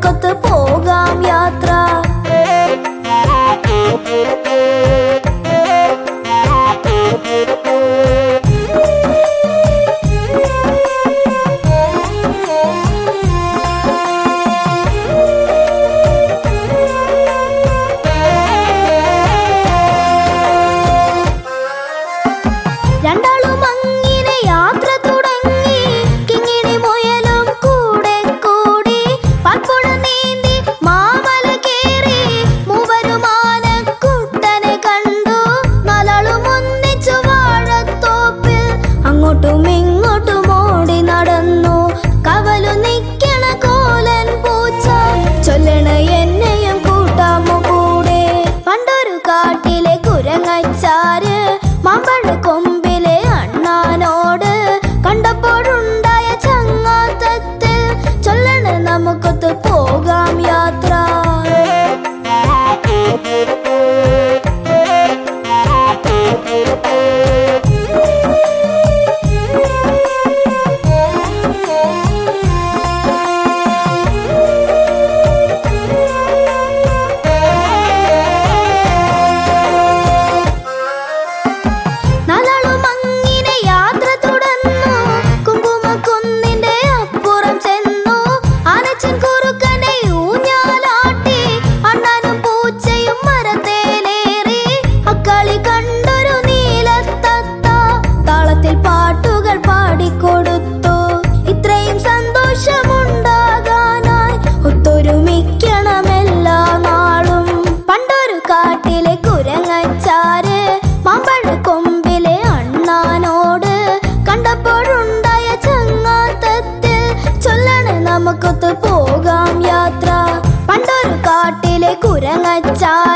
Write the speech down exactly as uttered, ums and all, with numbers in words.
നമുക്കൊത്ത് പോകാം യാത്ര. രണ്ടാളും അങ്ങനെ യാത്ര തുടങ്ങി. കിങ്ങിണി മുയലും കൂടെ കൂടി പാൽപ്പുഴ നീന്തി മാമല കേറി. മൂവരും ആനക്കുട്ടനെ കണ്ടു. നാലാളും ഒന്നിച്ചു വാഴത്തോപ്പിൽ അങ്ങോട്ടും ഇങ്ങോട്ടും ഓടി നടന്നു. കവലു നിക്കണ കോലൻ പൂച്ച ചൊല്ലണ എന്നെയും കൂട്ടാമു കൂടെ. പണ്ടൊരു കാട്ടിലെ കുരങ്ങച്ചാര് മാമ്പഴ കൊമ്പിലെ അണ്ണാനോട് കണ്ടപ്പോഴുണ്ടായ ചങ്ങാത്തത്തിൽ ചൊല്ലണ നമുക്കൊത്ത് പോകാം യാത്ര. പാട്ടുകൾ പാടിക്കൊടുത്തു. ഇത്രയും സന്തോഷമുണ്ടാകാനായി ഒത്തൊരുമിക്കണമെല്ലാ നാളും. പണ്ടൊരു കാട്ടിലെ കുരങ്ങച്ചാര് മാമ്പഴ കൊമ്പിലെ അണ്ണാനോട് കണ്ടപ്പോഴുണ്ടായ ചങ്ങാത്തത്തിൽ ചൊല്ലണ നമുക്കൊത്ത് പോകാം യാത്ര. പണ്ടൊരു കാട്ടിലെ കുരങ്ങച്ചാര്